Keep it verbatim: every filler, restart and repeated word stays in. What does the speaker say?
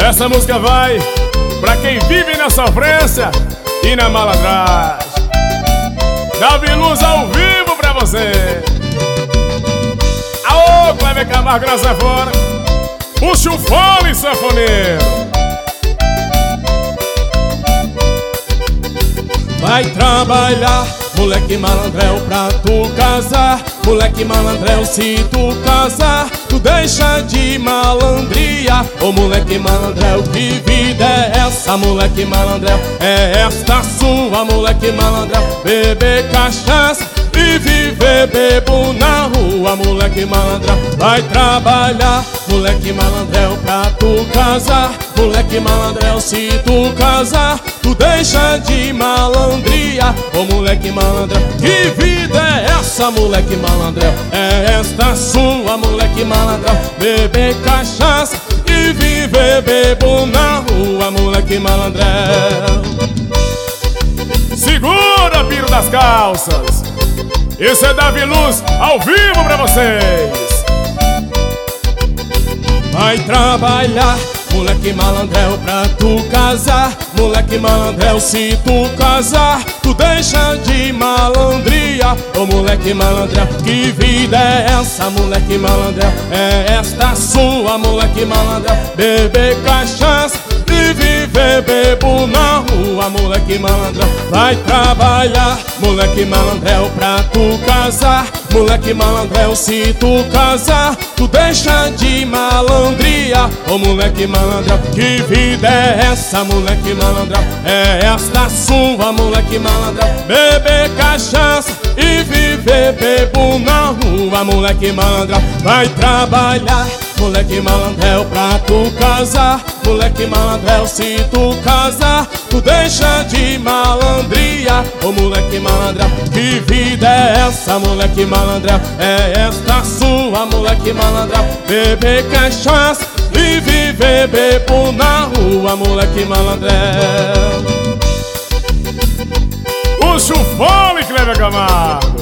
Essa música vai pra quem vive na sofrência e na malandragem. Davi Luz ao vivo pra você. Aô, Cleber Camargo na sanfona. Puxa o fole, sanfoneiro. Vai trabalhar, moleque malandrel, pra tu casar. Moleque malandrel, se tu casar, tu deixa de malandria. Ô moleque malandrel, que vida é essa? Moleque malandrel, é esta sua, moleque malandrel. Beber cachaça e viver bebo na rua, moleque malandrel. Vai trabalhar, moleque malandrel, pra tu casar. Moleque malandrel, se tu casar, tu deixa de malandria. Ô moleque malandrel, que vida é essa? Moleque malandrel, é esta sua, moleque malandrel. Beber cachaça e viver bebo na rua, moleque malandrel. Segura, piro das calças. Esse é Davi Luz ao vivo pra vocês. Vai trabalhar, moleque malandrel, pra tu casar. Moleque malandrel, se tu casar, tu deixa de malandria. Ô moleque malandrel, que vida é essa? Moleque malandrel, é esta sua, moleque malandrel. Beber cachaça e viver bebo na rua, moleque malandrel. Vai trabalhar, moleque malandrel, pra tu casar. Moleque malandrel, se tu casar, tu deixa de malandria. Ô moleque malandrel, que vida é essa? Moleque malandrel, é esta sua, moleque malandrel. Beber cachaça e viver bebo na rua, moleque malandrel. Vai trabalhar, moleque malandrel, pra tu casar. Moleque malandrel, se tu casar, tu deixa de malandria. Ô moleque malandrel, que vida é essa? Moleque malandrel, é esta sua, moleque malandrel. Beber cachaça e viver bebo na rua, moleque malandrel. Puxa o fole, Cleber Camargo.